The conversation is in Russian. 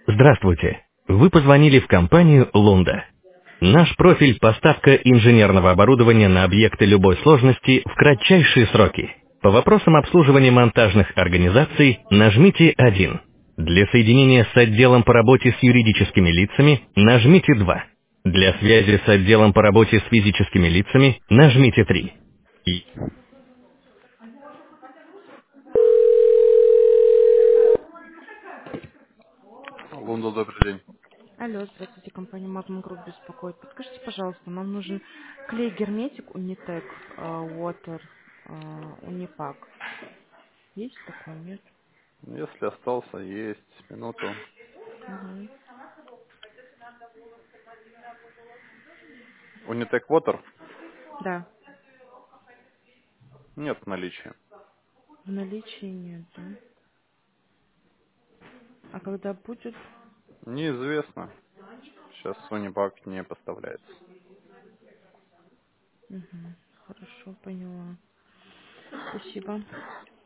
Здравствуйте. Вы позвонили в компанию «Лунда». Наш профиль — поставка инженерного оборудования на объекты любой сложности в кратчайшие сроки. По вопросам обслуживания монтажных организаций нажмите 1. Для соединения с отделом по работе с юридическими лицами нажмите 2. Для связи с отделом по работе с физическими лицами нажмите 3. И- Лунда, добрый день. Алло, здравствуйте, компания Magnum Group беспокоит. Подскажите, пожалуйста, нам нужен клей герметик Unitec Water Unipack. Есть такой, нет? Если остался, есть минуту. Мгм. Unitec Water? Да, Нет наличия. в наличии нет, да? А когда будет? Неизвестно. Сейчас Unibag не поставляется. Мгм. Хорошо, поняла. Спасибо.